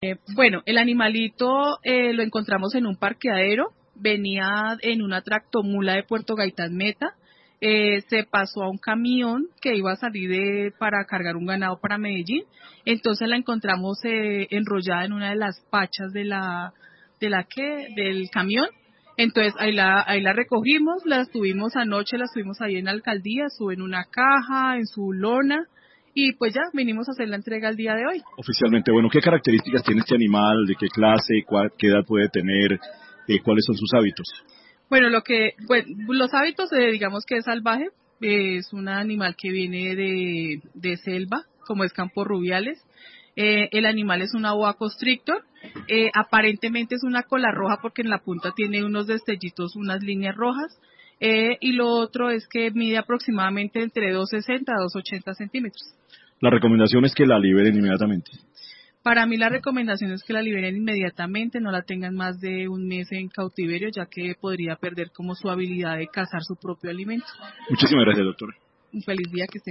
Bueno, el animalito lo encontramos en un parqueadero, venía en una tractomula de Puerto Gaitán Meta, se pasó a un camión que iba a salir para cargar un ganado para Medellín, entonces la encontramos enrollada en una de las pachas del camión, entonces ahí la recogimos, la estuvimos anoche, la estuvimos ahí en la alcaldía, estuvo en una caja, en su lona, y pues ya vinimos a hacer la entrega el día de hoy. Oficialmente, bueno, ¿qué características tiene este animal? ¿De qué clase? ¿Qué edad puede tener? ¿Cuáles son sus hábitos? Bueno, los hábitos, digamos que es salvaje, es un animal que viene de selva, como es Campos Rubiales. El animal es una boa constrictor, aparentemente es una cola roja porque en la punta tiene unos destellitos, unas líneas rojas, y lo otro es que mide aproximadamente entre 2,60 a 2,80 centímetros. La recomendación es que la liberen inmediatamente. Para mí la recomendación es que la liberen inmediatamente, no la tengan más de un mes en cautiverio, ya que podría perder como su habilidad de cazar su propio alimento. Muchísimas gracias, doctor. Un feliz día, que esté